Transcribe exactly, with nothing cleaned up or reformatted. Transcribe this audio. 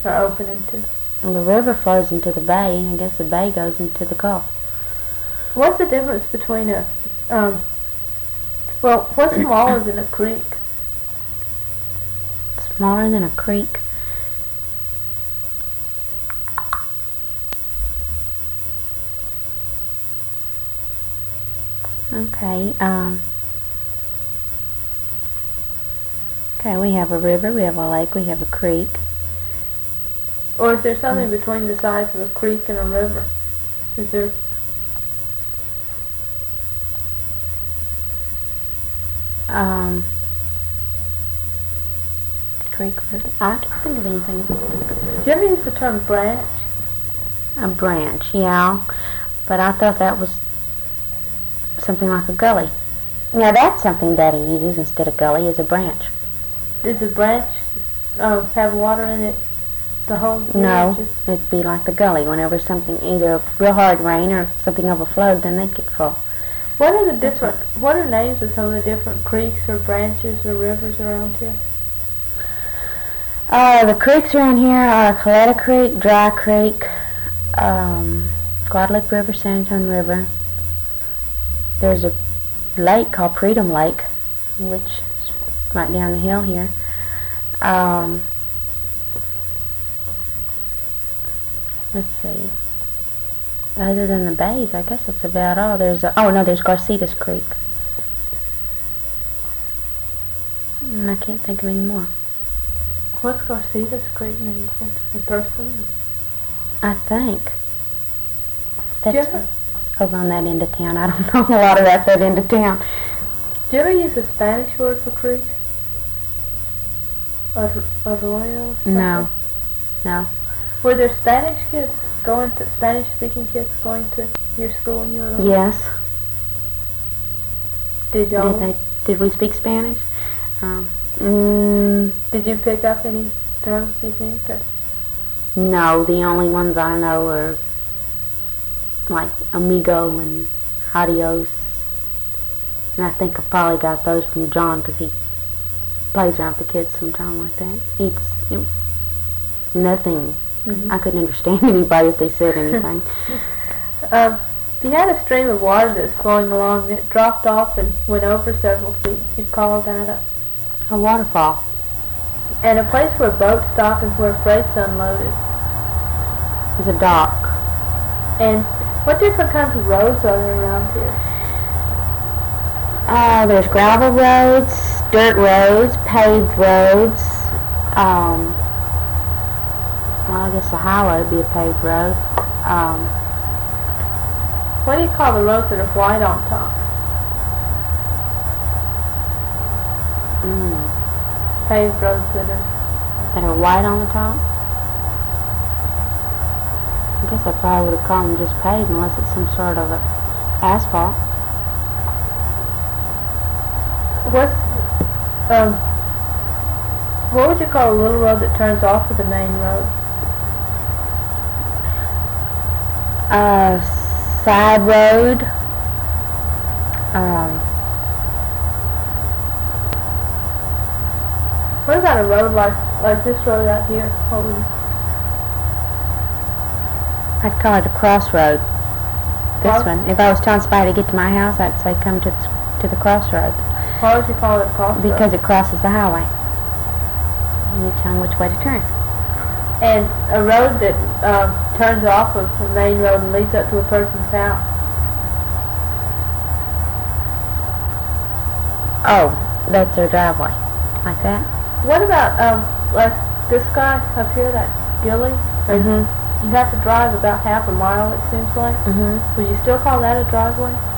are open into? Well, the river flows into the bay, and I guess the bay goes into the Gulf. What's the difference between a, um, well, what's smaller than a creek? Smaller than a creek? Okay, um, okay, we have a river, we have a lake, we have a creek. Or is there something mm. between the size of a creek and a river? Is there... Um, creek, river, I can't think of anything. Do you ever use the term branch? A branch, yeah, but I thought that was something like a gully. Now that's something Daddy uses instead of gully, is a branch. Does a branch uh, have water in it the whole year? No, it'd be like the gully. Whenever something, either real hard rain or something overflowed, then they'd get full. What are the different, what are names of some of the different creeks or branches or rivers around here? Uh, the creeks around here are Coletta Creek, Dry Creek, um, Guadalupe River, San Antonio River. There's a lake called Freedom Lake, which is right down the hill here. Um, let's see. Other than the bays, I guess that's about all. There's a, oh no, there's Garcetas Creek. And I can't think of any more. What's Garcetas Creek mean? A person? I think. Do you That's ever, over on that end of town. I don't know a lot of that that end of town. do you ever use a Spanish word for creek? Ar- arroyo? Or something? No. No. Were there Spanish kids going to, Spanish-speaking kids going to your school when you were little? Yes. Did y'all? Did they? Did we speak Spanish? Um, mm, Did you pick up any terms, do you think? Or? No, the only ones I know are like amigo and adios. And I think I probably got those from John because he plays around with the kids sometime like that. It's it, nothing. Mm-hmm. I couldn't understand anybody if they said anything. um, if you had a stream of water that's flowing along and it dropped off and went over several feet, you'd call that a... A waterfall. And a place where boats stop and where freight's unloaded. Is a dock. And what different kinds of roads are there around here? Uh, there's gravel roads, dirt roads, paved roads. Um, well, I guess the highway would be a paved road. Um, what do you call the roads that are white on top? Mm. Paved roads that are... That are white on the top? I guess I probably would have called them just paved unless it's some sort of a asphalt. What's, um, what would you call a little road that turns off of the main road? Uh, side road. Um, what about a road like, like this road out here? What would you... I'd call it a crossroad. This Cross? one. If I was telling somebody to get to my house, I'd say come to the, to the crossroad. Why would you call it a crossroad? Because it crosses the highway. And you tell them which way to turn. And a road that um, turns off of the main road and leads up to a person's house. Oh, that's their driveway. Like that? What about, um, like this guy up here, that Gilly? Mm-hmm. You have to drive about half a mile, it seems like. Mm-hmm. Would you still call that a driveway?